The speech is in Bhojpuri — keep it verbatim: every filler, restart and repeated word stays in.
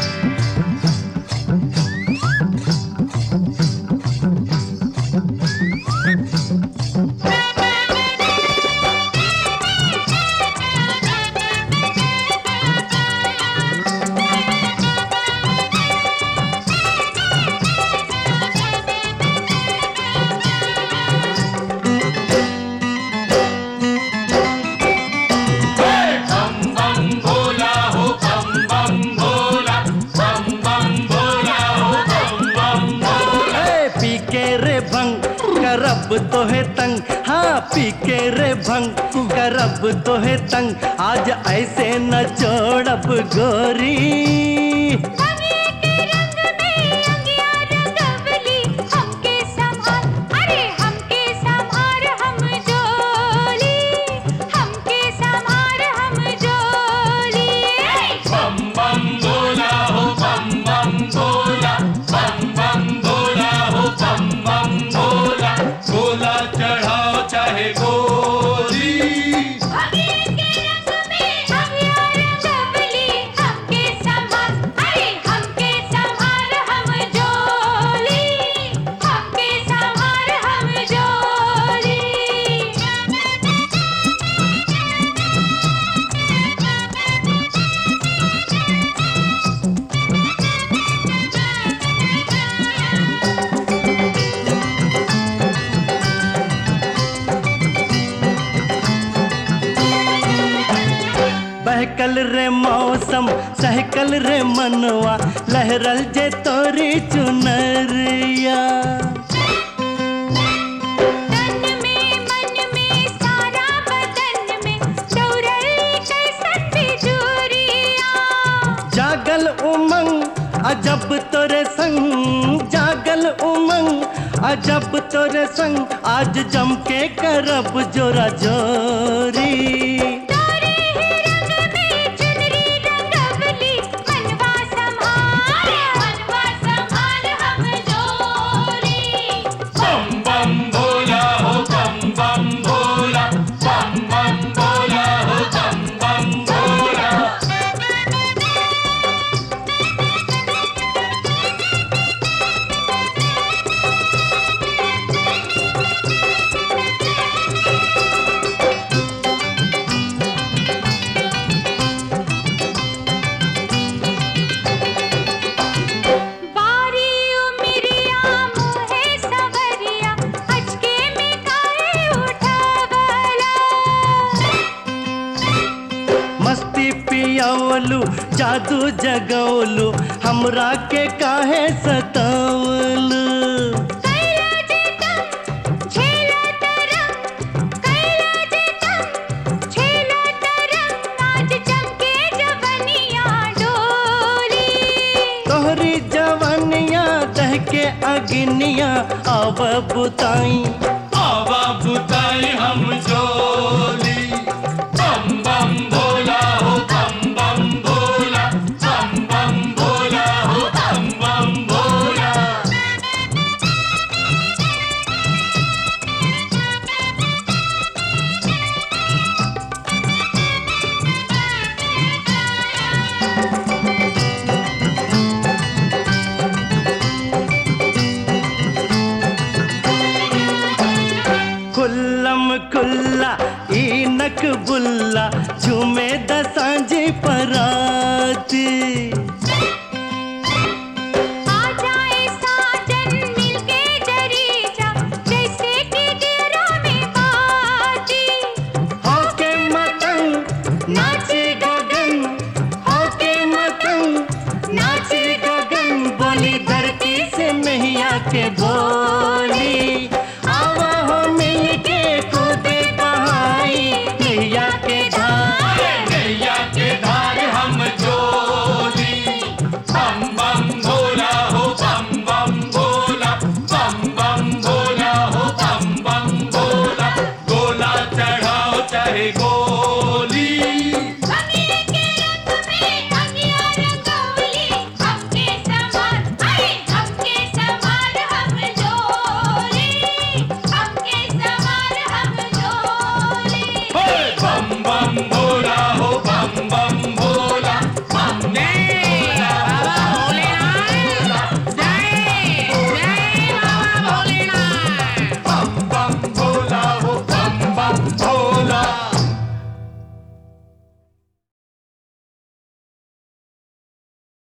करब तो है तंग, हाँ पी के रे भंग करब तो है तंग, आज ऐसे न छोड़ब गोरी। बहकल रे मौसम सहकल रे मनवा, लहरल जे तोरी चुनरिया। तन में मन में सारा बदन में दौड़ल कैसन बिजुरिया। जागल उमंग अजब तोरे संग, जागल उमंग अजब तोरे संग, आज जम के करब जोरा जोरी। पियावलू जादू जगवलू, हमरा के काहे सतावलू। कैला जे तम छेला तरंग, कैला जे तम छेला तरंग, आज चमके जवनिया डोली। तोहरी जवनिया दहके अग्निया, आव बुताई आव बुताई हम जोली। बम बम भोला हो बम बम भोला, बम बम भोला हो बम बम भोला। खुल्लम खुल्ला इनक बुल्ला, झूमे दसांजी पराती। आ जाए साजन मिलके जरी जा, जैसे कि दियरा में बाती। होके मतंग नाची गगन, होके मतंग नाची गगन, बोली धरती से मैया के बोल।